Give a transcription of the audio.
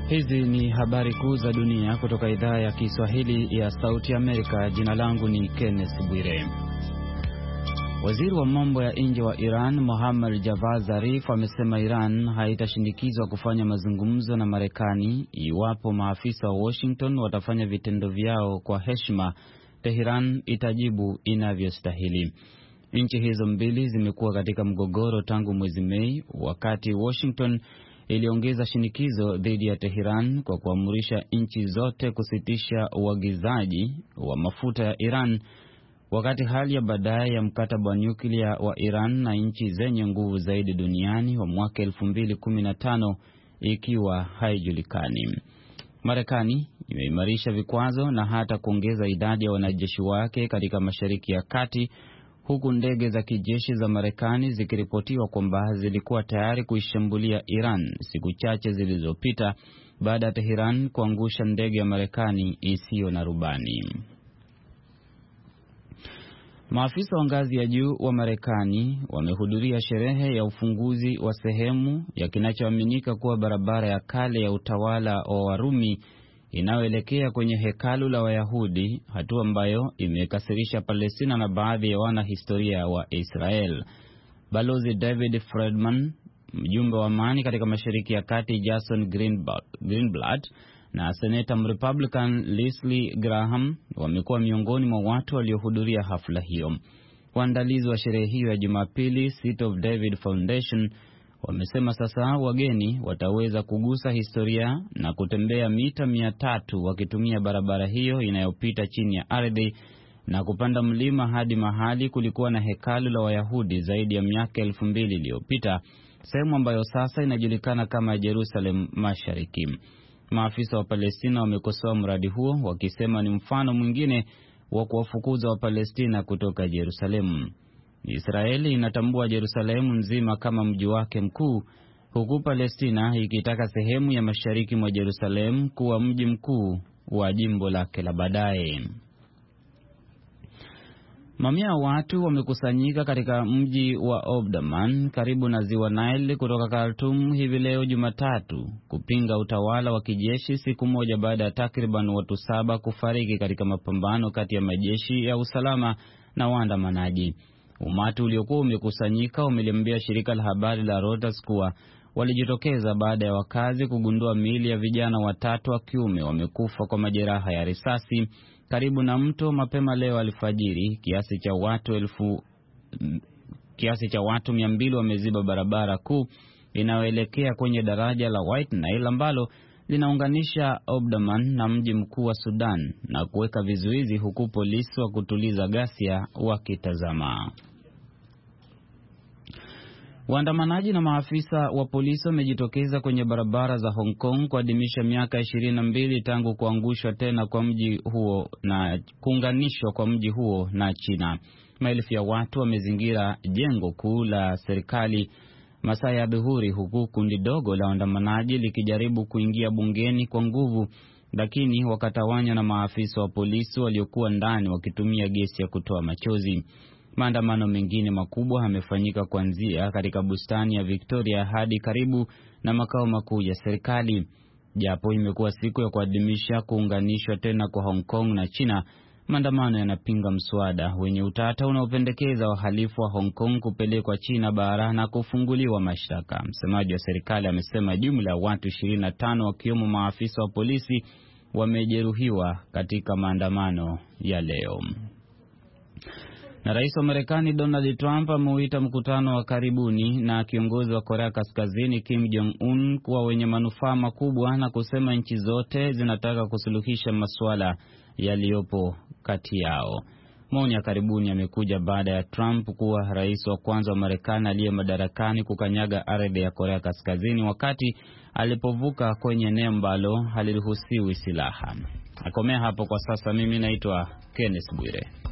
Hizi ni habari kuu za dunia kutoka idhaa ya Kiswahili ya Sauti Amerika. Jina langu ni Kenneth Bwire. Waziri wa mambo ya nje wa Iran, Mohammad Javad Zarif, amesema Iran haitashinikizwa kufanya mazungumzo na Marekani iwapo maafisa wa Washington watafanya vitendo vyao kwa heshima. Tehran itajibu inavyostahili. Nchi hizo mbili zimekuwa katika mgogoro tangu mwezi Mei, wakati Washington iliongeza shinikizo dhidi ya Tehran kwa kuamrisha nchi zote kusitisha uagizaji wa mafuta ya Iran, wakati hali ya baadaye ya mkataba wa nyuklia wa Iran na nchi zenye nguvu zaidi duniani wa mwaka 2015 ikiwa haijulikani. Marekani imeimarisha vikwazo na hata kuongeza idadi ya wanajeshi wake katika Mashariki ya Kati, huku ndege za kijeshi za Marekani zikiripotiwa kwamba zilikuwa tayari kuishambulia Iran siku chache zilizopita baada ya Tehran kuangusha ndege ya Marekani isiyo na rubani. Maafisa wa ngazi ya juu wa Marekani wamehudhuria sherehe ya ufunguzi wa sehemu ya kinachoaminika kuwa barabara ya kale ya utawala wa Warumi inayoelekea kwenye hekalu la Wayahudi, hatua ambayo imekasirisha Palestina na baadhi ya wanahistoria wa Israel. Balozi David Friedman, mjumbe wa amani katika Mashariki ya Kati Jason Greenblatt na Senator Republican Leslie Graham wamekuwa miongoni mwa watu waliohudhuria hafla hiyo. Waandalizi wa sherehe hiyo ya Jumapili, Seat of David Foundation, wamesema sasa wageni wataweza kugusa historia na kutembea mita 300 wakitumia barabara hiyo inayopita chini ya ardhi na kupanda mlima hadi mahali kulikuwa na hekalu la Wayahudi zaidi ya miaka 2000 iliyopita, sehemu ambayo sasa inajulikana kama Jerusalem Mashariki. Maafisa wa Palestina wamekosoa mradi huo wakisema ni mfano mwingine wa kuwafukuza wa Palestina kutoka Jerusalemu. Israeli inatambua Jerusalemu nzima kama mji wake mkuu, huku Palestina ikitaka sehemu ya mashariki mwa Jerusalemu kuwa mji mkuu wa jimbo lake la baadaye. Mamia ya watu wamekusanyika katika mji wa Omdurman karibu na ziwa Nile kutoka Khartoum hivi leo Jumatatu kupinga utawala wa kijeshi, siku moja baada ya takriban watu 7 kufariki katika mapambano kati ya majeshi ya usalama na waandamanaji. Umati uliokuwa umekusanyika umeliambia shirika la habari la Reuters kuwa walijitokeza baada ya wakazi kugundua miili ya vijana 3 wa kiume wamekufa kwa majeraha ya risasi karibu na mto mapema leo alfajiri. Kiasi cha watu 200 wameziba barabara kuu inayoelekea kwenye daraja la White Nile ambalo linaunganisha Omdurman na mji mkuu wa Sudan na kuweka vizuizi, huku polisi wa kutuliza ghasia wakitazama. Waandamanaji na maafisa wa polisi wamejitokeza kwenye barabara za Hong Kong kuadhimisha miaka 22 tangu kuangushwa tena kwa mji huo na kuunganishwa kwa mji huo na China. Maelfu ya watu wamezingira jengo kuu la serikali masaa ya dhuhuri, huku kundi dogo la waandamanaji likijaribu kuingia bungeni kwa nguvu, lakini wakatawanywa na maafisa wa polisi waliokuwa ndani wakitumia gesi ya kutoa machozi. Maandamano mengine makubwa yamefanyika kuanzia katika bustani ya Victoria hadi karibu na makao makuu ya serikali. Japo imekuwa siku ya kuadhimisha kuunganishwa tena kwa Hong Kong na China, maandamano yanapinga mswada wenye utata unaopendekeza wahalifu wa Hong Kong kupelekwa China bara na kufunguliwa mashtaka. Msemaji wa serikali amesema jumla ya watu 25 wakiwemo maafisa wa polisi wamejeruhiwa katika maandamano ya leo. Na rais wa Marekani Donald Trump ameuita mkutano wa karibuni na kiongozi wa Korea Kaskazini Kim Jong-un kuwa wenye manufaa makubwa na kusema nchi zote zinataka kusuluhisha masuala yaliyopo kati yao. Maoni ya karibuni yamekuja baada ya Trump kuwa rais wa kwanza wa Marekani aliye madarakani kukanyaga ardhi ya Korea Kaskazini wakati alipovuka kwenye eneo ambalo haliruhusiwi silaha. Nakomea hapo kwa sasa. Mimi naitwa Kenneth Bwire.